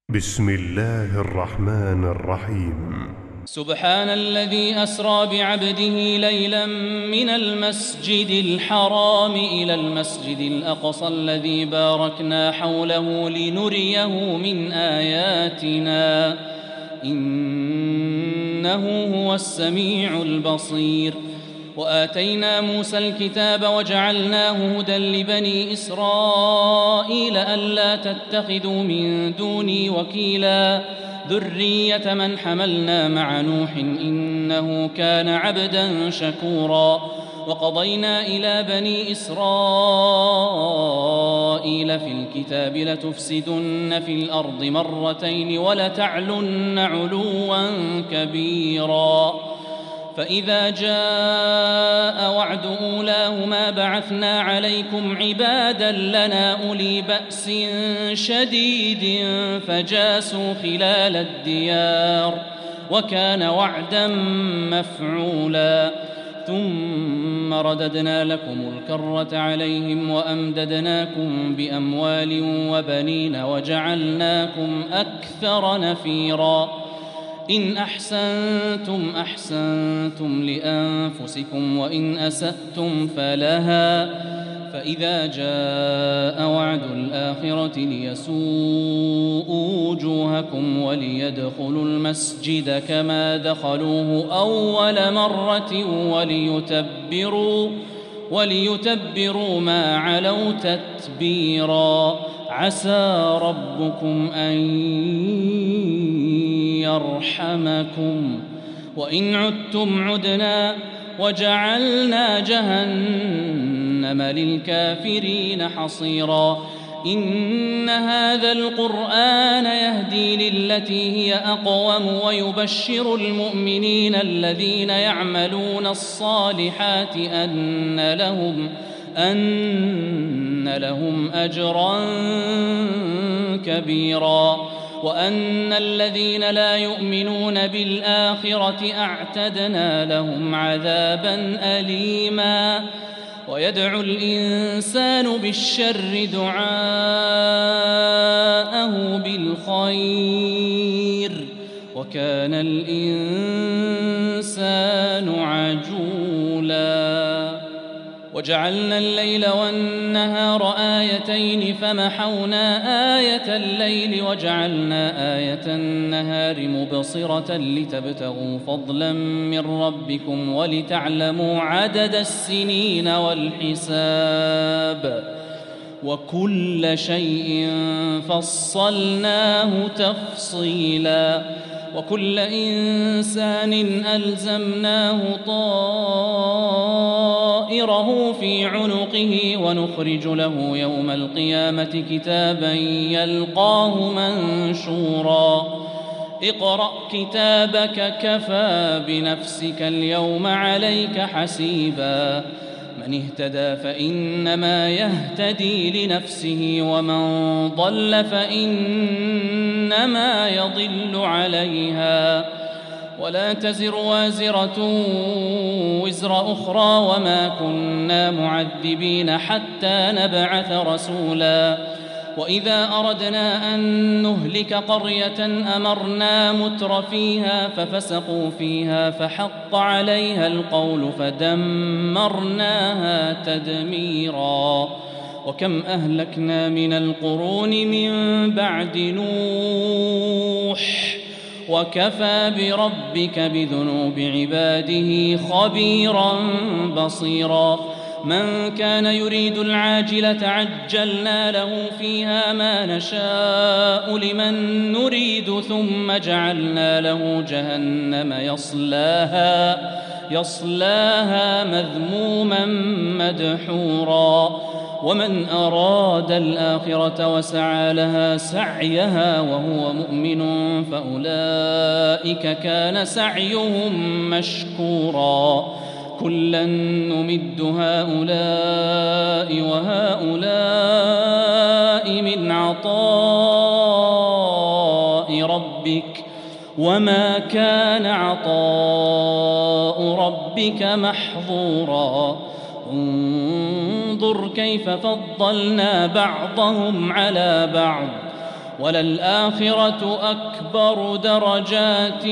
بسم الله الرحمن الرحيم. سبحان الذي أسرى بعبده ليلا من المسجد الحرام إلى المسجد الأقصى الذي باركنا حوله لنريه من آياتنا إنه هو السميع البصير. وآتينا موسى الكتاب وجعلناه هدى لبني إسرائيل ألا تتخذوا من دوني وكيلا ذرية من حملنا مع نوح إنه كان عبدا شكورا. وقضينا إلى بني إسرائيل في الكتاب لتفسدن في الأرض مرتين ولتعلن علوا كبيرا. فإذا جاء وعد أولاهما بعثنا عليكم عبادا لنا أولي بأس شديد فجاسوا خلال الديار وكان وعدا مفعولا. ثم رددنا لكم الكرة عليهم وأمددناكم بأموال وبنين وجعلناكم أكثر نفيرا. إن أحسنتم أحسنتم لأنفسكم وإن أسأتم فلها. فإذا جاء وعد الآخرة ليسوءوا وجوهكم وليدخلوا المسجد كما دخلوه أول مرة وليتبروا ما علوا تتبيرا. عسى ربكم أن يرحمكم وإن عدتم عدنا وجعلنا جهنم للكافرين حصيرا. إن هذا القرآن يهدي للتي هي أقوم ويبشر المؤمنين الذين يعملون الصالحات أن لهم أجرا كبيرا وأن الذين لا يؤمنون بالآخرة أعتدنا لهم عذابا أليما. ويدعو الإنسان بالشر دعاءه بالخير وكان الإنسان عجولا. وجعلنا الليل والنهار آيتين فمحونا آية الليل وجعلنا آية النهار مبصرة لتبتغوا فضلا من ربكم ولتعلموا عدد السنين والحساب وكل شيء فصلناه تفصيلا. وكل إنسان ألزمناه طائره في عنقه ونخرج له يوم القيامة كتابا يلقاه منشورا. اقرأ كتابك كفى بنفسك اليوم عليك حسيبا. من اهتدى فإنما يهتدي لنفسه ومن ضل فإنما يضل عليها ولا تزر وازرة وزر أخرى وما كنا معذبين حتى نبعث رسولا. وإذا أردنا أن نهلك قرية أمرنا متر فيها ففسقوا فيها فحق عليها القول فدمرناها تدميرا. وكم أهلكنا من القرون من بعد نوح وكفى بربك بذنوب عباده خبيرا بصيرا. من كان يريد العاجلة عجلنا له فيها ما نشاء لمن نريد ثم جعلنا له جهنم يصلاها مذموما مدحورا. ومن أراد الآخرة وسعى لها سعيها وهو مؤمن فأولئك كان سعيهم مشكورا. كلا نمد هؤلاء وهؤلاء من عطاء ربك وما كان عطاء ربك محظورا. انظر كيف فضلنا بعضهم على بعض وللآخرة أكبر درجات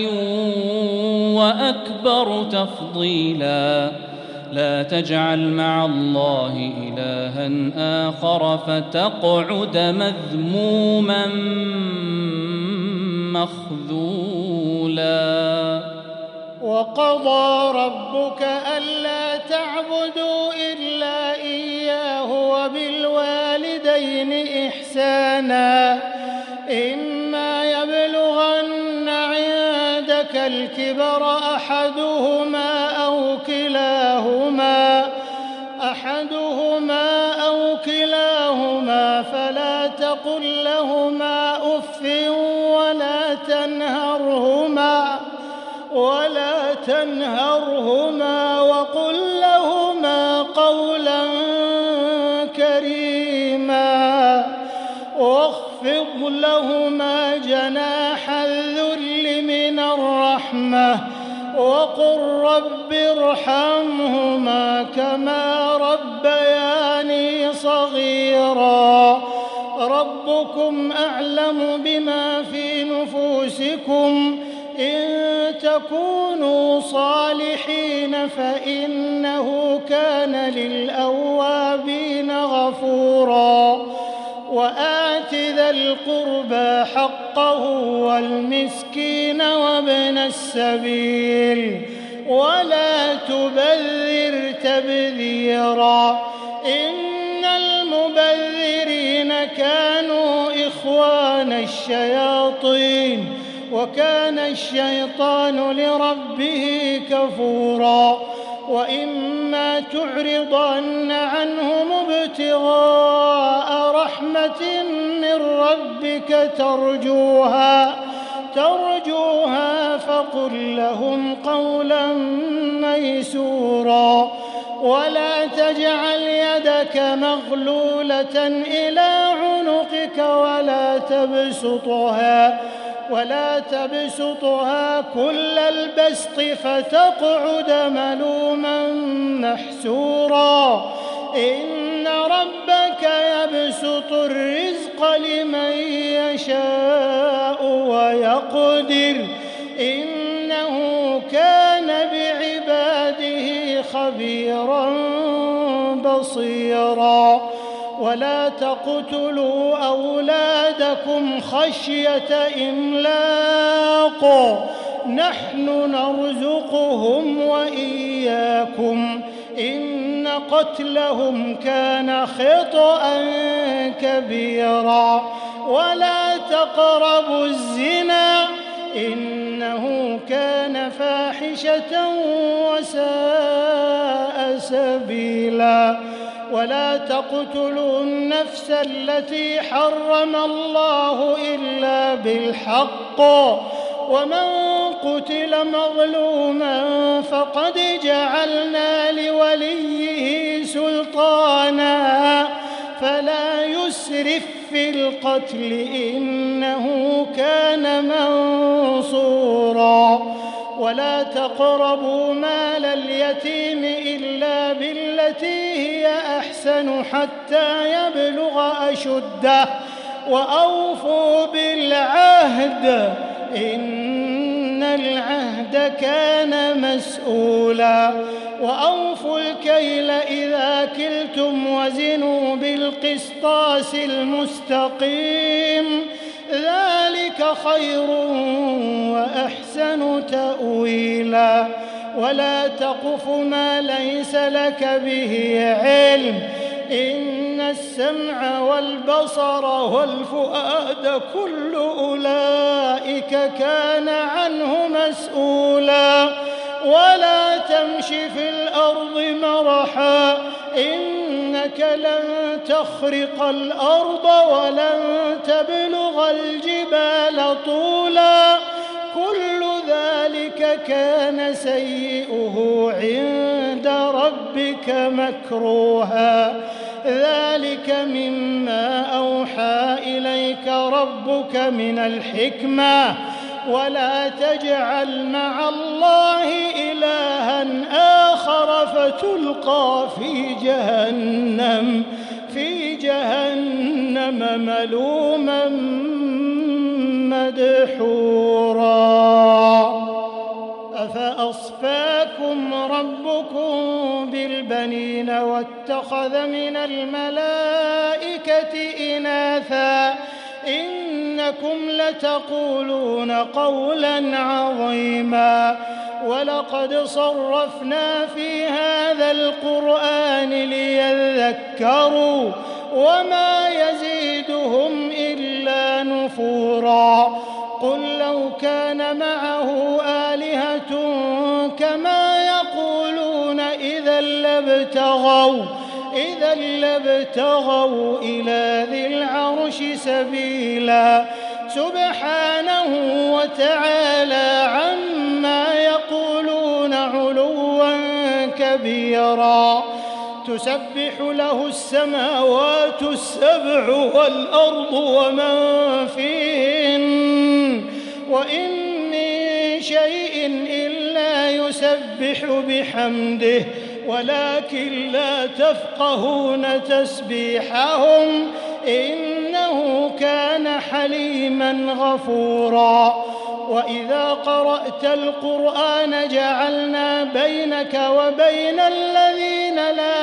وأكبر تفضيلا لا تجعل مع الله إلها آخر فتقعد مذموما مخذولا. وقضى ربك ألا تعبدوا إلا إياه وبالوالدين إحسانا إما يبلغن عندك الكبر أحدهما أو كلاهما فلا تقل لهما أف ولا تنهرهما وقل لهما قولا كريما واخفض لهما جناح الذل من الرحمة وقل رب ارحمهما كما ربياني صغيرا ربكم أعلم بما في نفوسكم إن تكونوا صالحين فإنه كان للأوابين غفورا وآت ذا القربى حقه والمسكين وابن السبيل ولا تبذر تبذيرا إن المبذرين كانوا إخوان الشياطين وكان الشيطان لربه كفورا وإما تعرضن عنهم ابتغاء رحمة من ربك ترجوها فقل لهم قولا ميسورا ولا تجعل يدك مغلولة إلى عنقك ولا تبسطها كل البسط فتقعد ملوما محسورا إن ربك يبسط الرزق لمن يشاء ويقدر إنه كان بعباده خبيرا بصيرا ولا تقتلوا أولادكم خشية إملاق نحن نرزقهم وإياكم إن قتلهم كان خطأ كبيرا ولا تقربوا الزنا إنه كان فاحشة وساء سبيلا ولا تقتلوا النفس التي حرم الله إلا بالحق ومن قتل مظلوما فقد جعلنا لوليه سلطانا فلا يسرف في القتل إنه كان منصورا ولا تقربوا مال اليتيم إلا بالتي هي أحسن حتى يبلغ أشده وأوفوا بالعهد إن العهد كان مسؤولا وأوفوا الكيل إذا كلتم وزنوا بالقسطاس المستقيم ذلك خير وأحسن تأويلا ولا تقف ما ليس لك به علم إن السمع والبصر والفؤاد كل أولئك كان عنه مسؤولا ولا تمش في الأرض مرحا إنك لن تخرق الأرض ولن تبلغ الجبال طولا كل ذلك كان سيئه عند ربك مكروها ذلك مما أوحى إليك ربك من الحكمة ولا تجعل مع الله إلها آخر فتلقى في جهنم ملوما مدحورا أفأصفاكم ربكم بالبنين واتخذ من الملائكة إناثا إنكم لتقولون قولا عظيما ولقد صرفنا في هذا القرآن ليذكروا وما يزيدهم إلا نفورا قل لو كان معه آلهة كما يقولون إذا لابتغوا إلى ذي العرش سبيلا سبحانه وتعالى عما يقولون علوا كبيرا تسبح له السماوات السبع والأرض ومن فيهن وإن من شيء إلا يسبح بحمده ولكن لا تفقهون تسبيحهم إنه كان حليما غفورا وإذا قرأت القرآن جعلنا بينك وبين الذين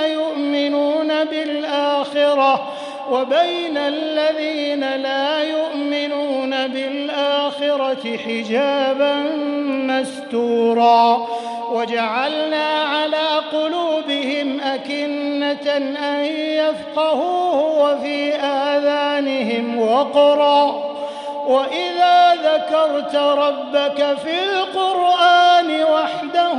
لا يؤمنون بالآخرة حجابا مستورا وجعلنا على قلوبهم أكنة أن يفقهوه وفي آذانهم وقرا وإذا ذكرت ربك في القرآن وحده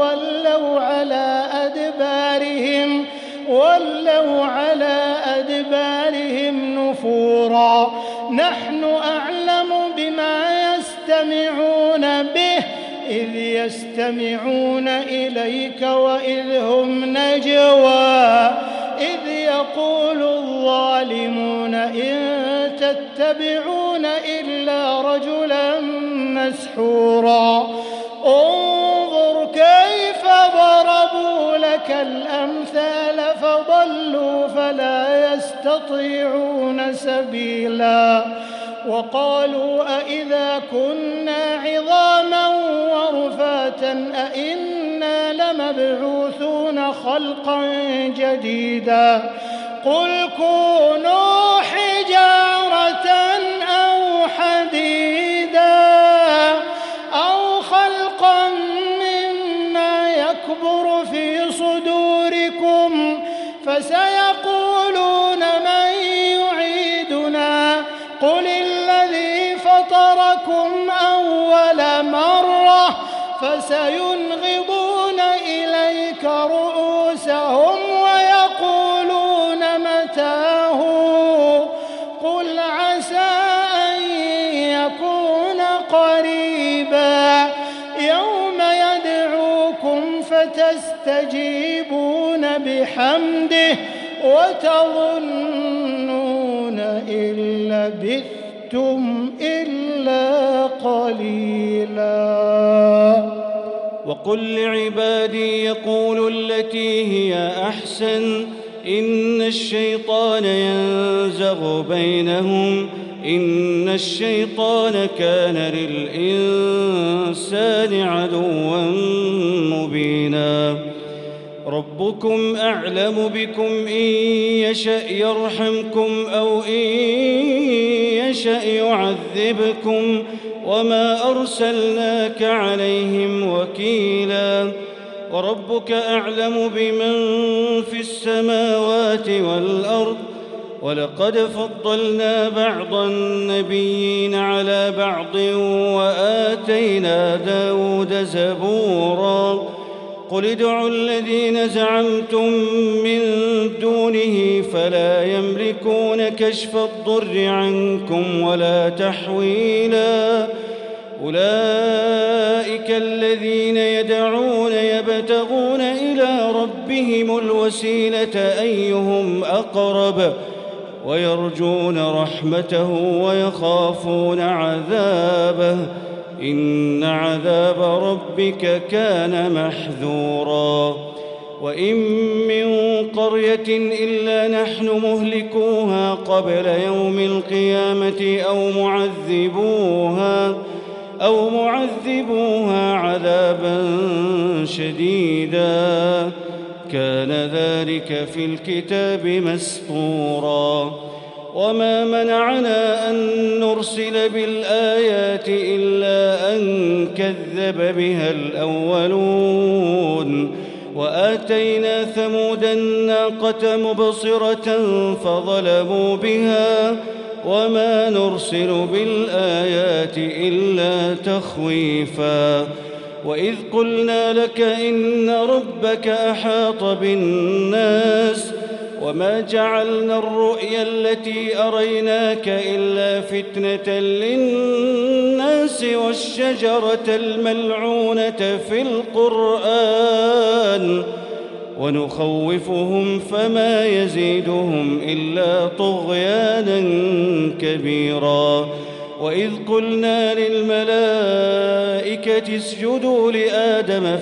ولوا على أدبارهم نفورا نحن أعلم بما يستمعون به إذ يستمعون إليك وإذ هم نجوى إذ يقول الظالمون إن تتبعون إلا رجلا مسحورا انظر كيف ضربوا لك الأمثال فضلوا فلا يستطيعون سبيلا وقالوا أئذا كنا عظاما ورفاتا أئنا لمبعوثون خلقا جديدا قل كونوا حجارة أو حديدا أو خلقا مما يكبر في صدوركم فسيقولون من يعيدنا قل الذي فطركم أول مرة فسينغضون إليك رؤوسهم ويقولون متاه قل عسى أن يكون قريبا يوم يدعوكم فتستجيبون بحمده وتظنون إن لبثتم إلا قليلا وقل لعبادي يقولوا التي هي أحسن إن الشيطان ينزغ بينهم إن الشيطان كان للإنسان عدوا مبينا ربكم أعلم بكم إن يشأ يرحمكم أو إن يشأ يعذبكم وما أرسلناك عليهم وكيلا وربك أعلم بمن في السماوات والأرض ولقد فضلنا بعض النبيين على بعض وآتينا داود زبورا قل ادعوا الذين زعمتم من دونه فلا يملكون كشف الضر عنكم ولا تحويلا أولئك الذين يدعون يبتغون إلى ربهم الوسيلة أيهم أقرب ويرجون رحمته ويخافون عذابه إن عذاب ربك كان محذورا وإن من قرية إلا نحن مهلكوها قبل يوم القيامة أو معذبوها عذابا شديدا كان ذلك في الكتاب مسطورا وما منعنا أن نرسل بالآيات إلا أن كذب بها الأولون وآتينا ثمود الناقة مبصرة فظلموا بها وما نرسل بالآيات إلا تخويفا وإذ قلنا لك إن ربك أحاط بالناس وما جعلنا الرؤيا التي أريناك إلا فتنة للناس والشجرة الملعونة في القرآن ونخوفهم فما يزيدهم إلا طغيانا كبيرا وإذ قلنا للملائكة اسجدوا لآدم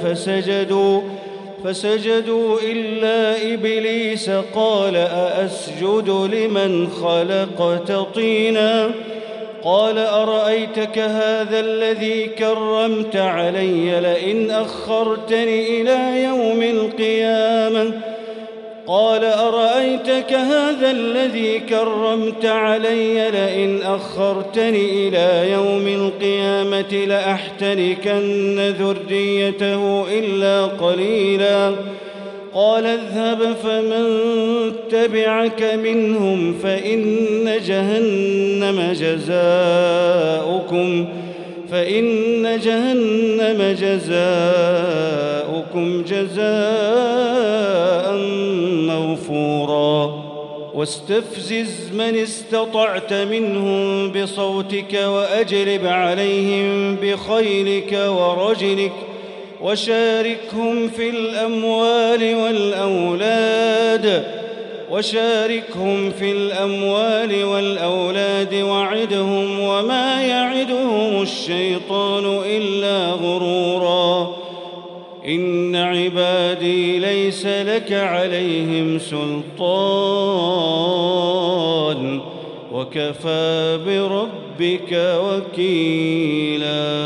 فسجدوا إلا إبليس قال أأسجد لمن خلقت طينا قال أرأيتك هذا الذي كرمت علي لئن أخرتني إلى يوم القيامة قال أرأيتك هذا الذي كرمت علي لئن أخرتني إلى يوم القيامة لأحتركن ذريته إلا قليلا قال اذهب فمن تبعك منهم فإن جهنم جزاؤكم جزاء موفورا واستفزز من استطعت منهم بصوتك وأجلب عليهم بخيلك ورجلك وشاركهم في الأموال والأولاد وعدهم وما يعدهم الشيطان إلا غرورا إن عبادي ليس لك عليهم سلطان وكفى بربك وكيلا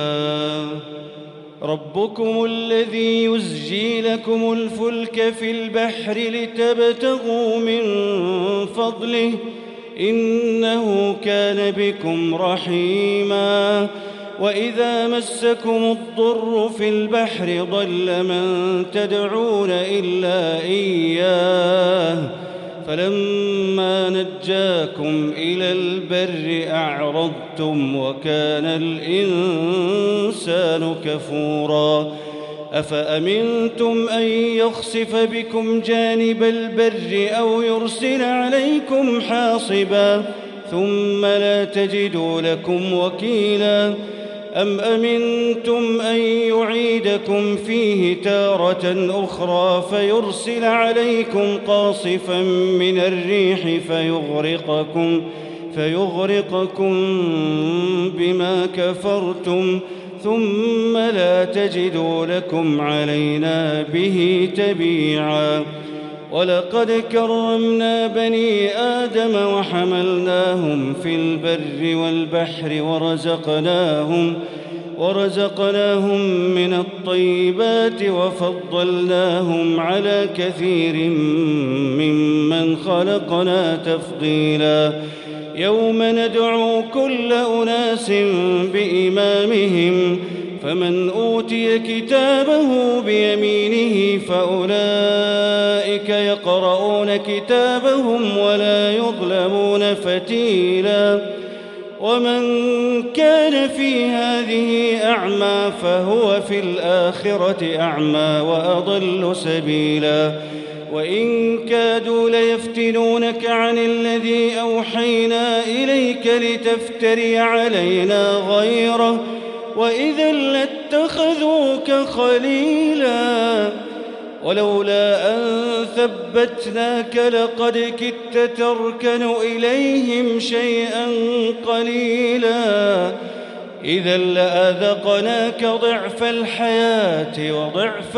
ربكم الذي يزجي لكم الفلك في البحر لتبتغوا من فضله إنه كان بكم رحيما وإذا مسكم الضر في البحر ضل من تدعون إلا إياه فلما نجاكم إلى البر أعرضتم وكان الإنسان كفورا أفأمنتم أن يخسف بكم جانب البر أو يرسل عليكم حاصبا ثم لا تجدوا لكم وكيلا أم أمنتم أن يعيدكم فيه تارة أخرى فيرسل عليكم قاصفا من الريح فيغرقكم بما كفرتم ثم لا تجدوا لكم علينا به تبيعا ولقد كرمنا بني آدم وحملناهم في البر والبحر ورزقناهم من الطيبات وفضلناهم على كثير ممن خلقنا تفضيلا يوم ندعو كل أناس بإمامهم فمن أوتي كتابه بيمينه فأولئك يقرؤون كتابهم ولا يظلمون فتيلا ومن كان في هذه أعمى فهو في الآخرة أعمى وأضل سبيلا وإن كادوا ليفتنونك عن الذي أوحينا إليك لتفتري علينا غيره وإذا لاتخذوك خليلا ولولا أن ثبتناك لقد كدت تركن إليهم شيئا قليلا إذا لأذقناك ضعف الحياة وضعف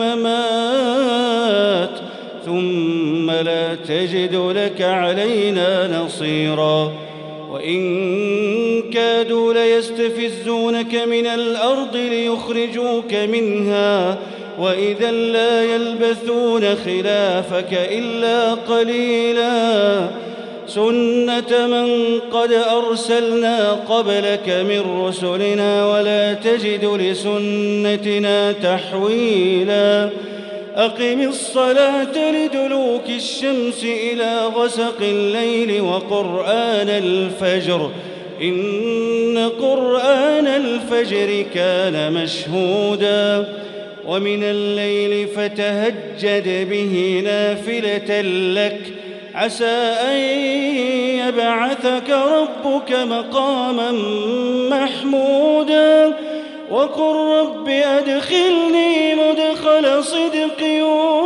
الممات ثم لا تجد لك علينا نصيرا وإن كادوا ليستفزونك من الأرض ليخرجوك منها وإذا لا يلبثون خلافك إلا قليلا سنة من قد أرسلنا قبلك من رسلنا ولا تجد لسنتنا تحويلا أقم الصلاة لدلوك الشمس إلى غسق الليل وقرآن الفجر إن قرآن الفجر كان مشهودا ومن الليل فتهجد به نافلة لك عسى أن يبعثك ربك مقاما محمودا وقل رب أدخلني مدخل صدق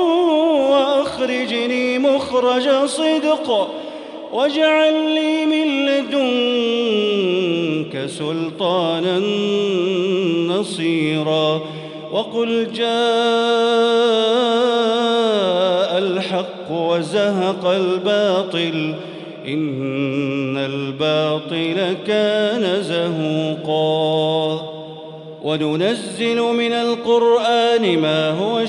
وأخرجني مخرج صدق واجعل لي من لدنك سلطانا نصيرا وقل جاء الحق وزهق الباطل إن الباطل كان زهوقا وننزل من القرآن ما هو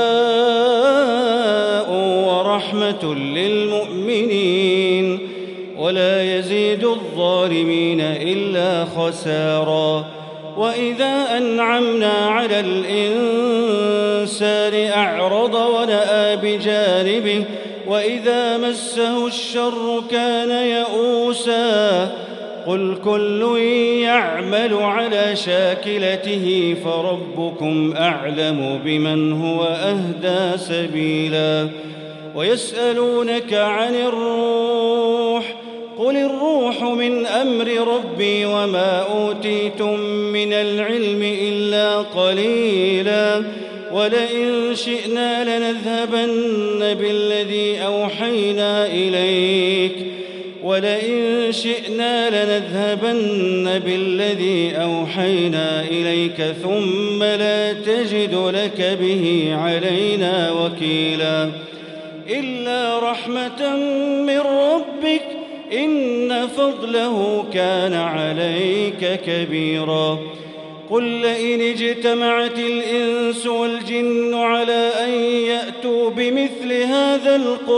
شفاء ورحمة للمؤمنين ولا يزيد الظالمين إلا خسارا وإذا أنعمنا على الإنسان أعرض ونأى بجانبه وإذا مسه الشر كان يئوسا قل كل يعمل على شاكلته فربكم أعلم بمن هو أهدى سبيلا ويسألونك عن الروح قل الروح من أمر ربي وما أوتيتم من العلم إلا قليلا ولئن شئنا لنذهبن بالذي أوحينا إليك ثم لا تجد لك به علينا وكيلا إلا رحمة من ربك إن فضله كان عليك كبيرا قل لئن اجتمعت الإنس والجن على أن يأتوا بمثل هذا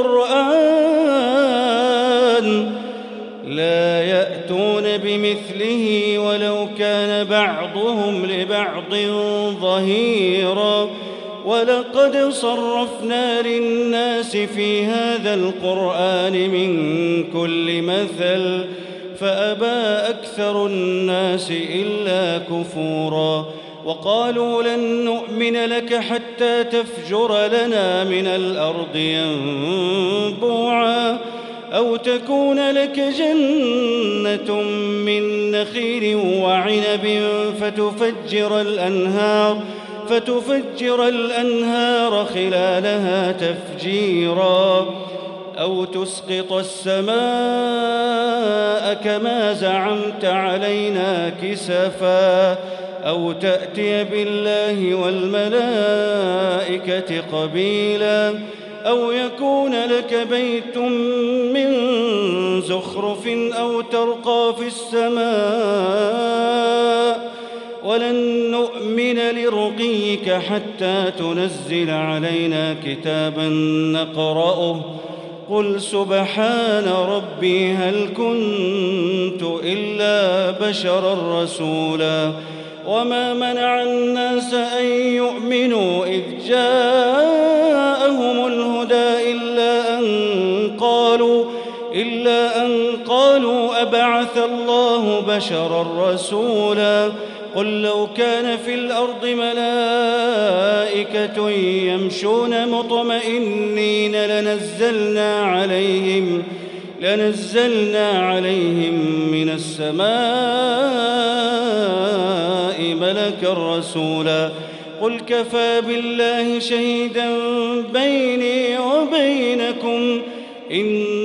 القرآن لا يأتون بمثله ولو كان بعضهم لبعض ظهيرا ولقد صرفنا للناس في هذا القرآن من كل مثل فأبى أكثر الناس إلا كفورا وقالوا لن نؤمن لك حتى تفجر لنا من الأرض ينبوعا أو تكون لك جنة من نخيل وعنب فتفجر الأنهار خلالها تفجيرا أو تسقط السماء كما زعمت علينا كسفا أو تأتي بالله والملائكة قبيلا أو يكون لك بيت من زخرف أو ترقى في السماء ولن نؤمن لرقيك حتى تنزل علينا كتابا نقرأه قل سبحان ربي هل كنت إلا بشرا رسولا وما منع الناس أن يؤمنوا إذ جاءهم الهدى إلا أن قالوا أبعث الله بشرا رسولا قل لو كان في الأرض ملائكة يمشون مطمئنين لنزلنا عليهم من السماء ملكا رسولا قل كفى بالله شهيدا بيني وبينكم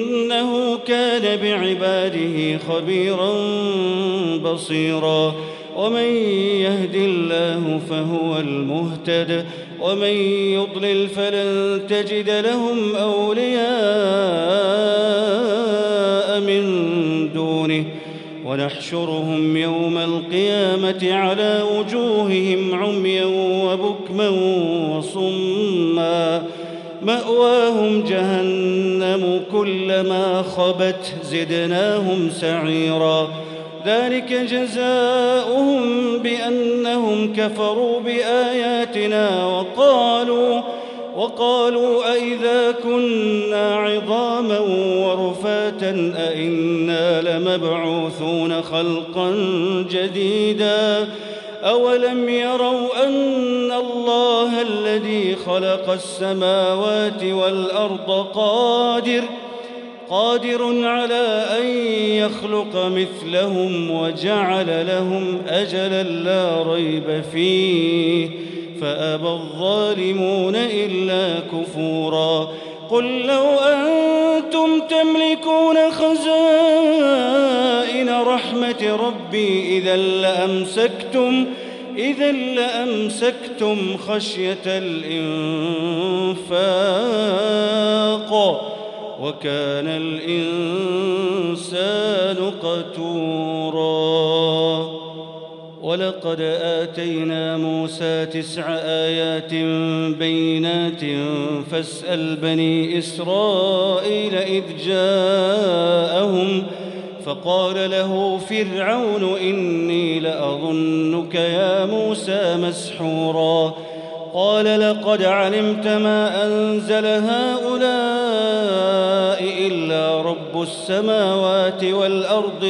إنه كان بعباده خبيرا بصيرا ومن يهد الله فهو المهتد ومن يضلل فلن تجد لهم أولياء من دونه ونحشرهم يوم القيامة على وجوههم عميا وبكما وصما مأواهم جهنم كلما خبت زدناهم سعيرا ذلك جزاؤهم بأنهم كفروا بآياتنا وقالوا أئذا كنا عظاما ورفاتا أئنا لمبعوثون خلقا جديدا أولم يروا أن الله الذي خلق السماوات والأرض قادر على أن يخلق مثلهم وجعل لهم أجلا لا ريب فيه فأبى الظالمون إلا كفورا قل لو أنتم تملكون خزائن رحمة ربي إذا لأمسكتم خشية الإنفاق وكان الإنسان قتورا ولقد آتينا موسى 9 آيات بينات فاسأل بني إسرائيل إذ جاءهم فقال له فرعون إني لأظنك يا موسى مسحورا قال لقد علمت ما أنزل هؤلاء إلا رب السماوات والأرض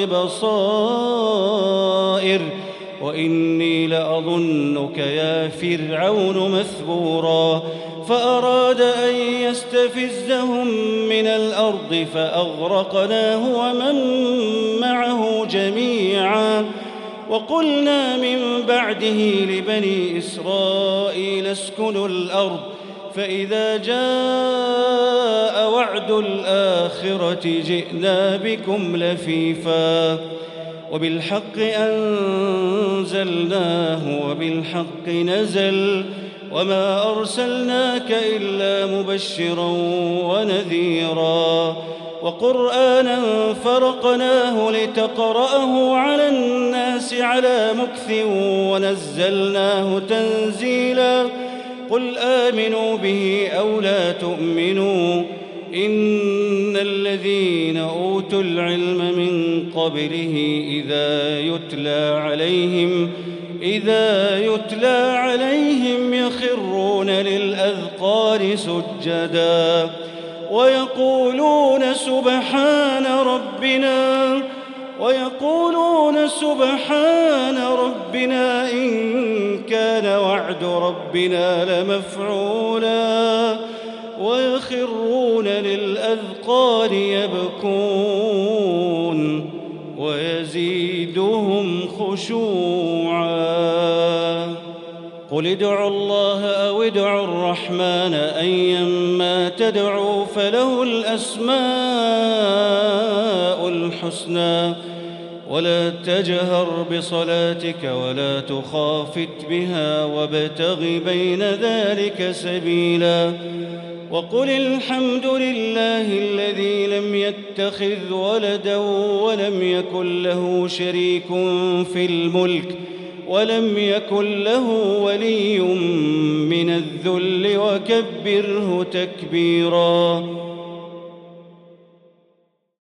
بصائر وإني لأظنك يا فرعون مثبورا فأراد أن يستفزهم من الأرض فأغرقناه ومن معه جميعا وقلنا من بعده لبني إسرائيل اسكنوا الأرض فإذا جاء وعد الآخرة جئنا بكم لفيفا وبالحق أنزلناه وبالحق نزل وما أرسلناك إلا مبشرا ونذيرا وقرآنا فرقناه لتقرأه على الناس على مكث ونزلناه تنزيلا قل آمنوا به أو لا تؤمنوا إن الذين أوتوا العلم من قبله إذا يتلى عليهم يخرون للأذقان سجدا ويقولون سبحان ربنا إن كان وعد ربنا لمفعولا ويخرون للأذقان يبكون ويزيدهم خشوعا قل ادعوا الله أو ادعوا الرحمن أيما تدعوا فله الأسماء الحسنى ولا تجهر بصلاتك ولا تخافت بها وابتغ بين ذلك سبيلا وقل الحمد لله الذي لم يتخذ ولدا ولم يكن له شريك في الملك ولم يكن له ولي من الذل وكبره تكبيرا